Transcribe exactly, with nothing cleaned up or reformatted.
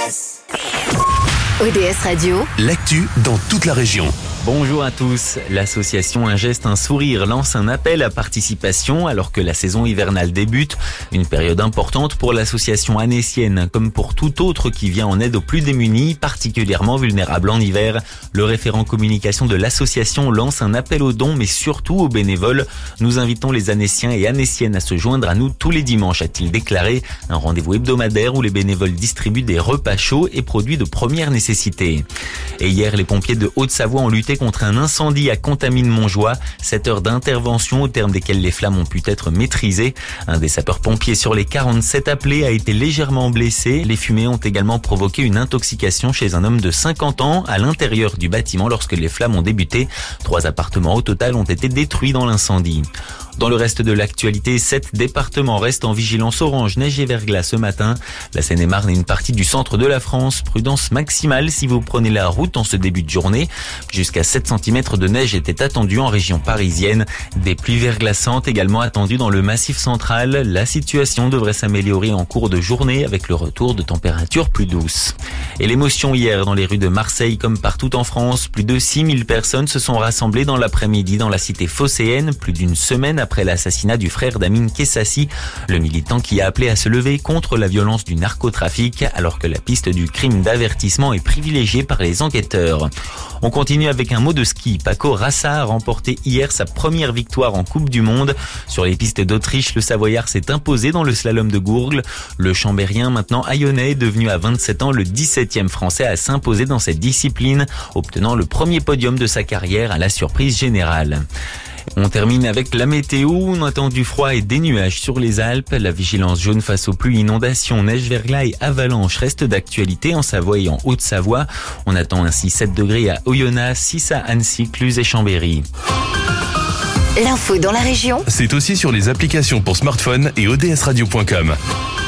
S. O D S Radio, l'actu dans toute la région. Bonjour à tous. L'association Un Geste, Un Sourire lance un appel à participation alors que la saison hivernale débute. Une période importante pour l'association annécienne, comme pour tout autre qui vient en aide aux plus démunis, particulièrement vulnérables en hiver. Le référent communication de l'association lance un appel aux dons, mais surtout aux bénévoles. Nous invitons les annéciens et annéciennes à se joindre à nous tous les dimanches, a-t-il déclaré. Un rendez-vous hebdomadaire où les bénévoles distribuent des repas chauds et produits de première nécessité. Et hier, les pompiers de Haute-Savoie ont lutté contre un incendie à Contamine-Montjoie. Sept heures d'intervention au terme desquelles les flammes ont pu être maîtrisées. Un des sapeurs-pompiers sur les quarante-sept appelés a été légèrement blessé. Les fumées ont également provoqué une intoxication chez un homme de cinquante ans à l'intérieur du bâtiment lorsque les flammes ont débuté. Trois appartements au total ont été détruits dans l'incendie. Dans le reste de l'actualité, sept départements restent en vigilance orange, neige et verglas ce matin. La Seine-et-Marne et une partie du centre de la France. Prudence maximale si vous prenez la route en ce début de journée. Jusqu'à sept centimètres de neige étaient attendus en région parisienne. Des pluies verglaçantes également attendues dans le Massif central. La situation devrait s'améliorer en cours de journée avec le retour de températures plus douces. Et l'émotion hier dans les rues de Marseille comme partout en France. Plus de six mille personnes se sont rassemblées dans l'après-midi dans la cité phocéenne, plus d'une semaine après l'assassinat du frère d'Amin Kessassi, le militant qui a appelé à se lever contre la violence du narcotrafic, alors que la piste du crime d'avertissement est privilégiée par les enquêteurs. On continue avec un mot de ski. Paco Rassa a remporté hier sa première victoire en Coupe du Monde. Sur les pistes d'Autriche, le Savoyard s'est imposé dans le slalom de Gourgle. Le Chambérien, maintenant haillonnais, est devenu à vingt-sept ans le dix-septième Français à s'imposer dans cette discipline, obtenant le premier podium de sa carrière à la surprise générale. On termine avec la météo. On attend du froid et des nuages sur les Alpes. La vigilance jaune face aux pluies, inondations, neige, verglas et avalanches reste d'actualité en Savoie et en Haute-Savoie. On attend ainsi sept degrés à Oyonnax, six à Annecy, Cluses et Chambéry. l'info dans la région, C'est aussi sur les applications pour smartphone et O D S radio point com.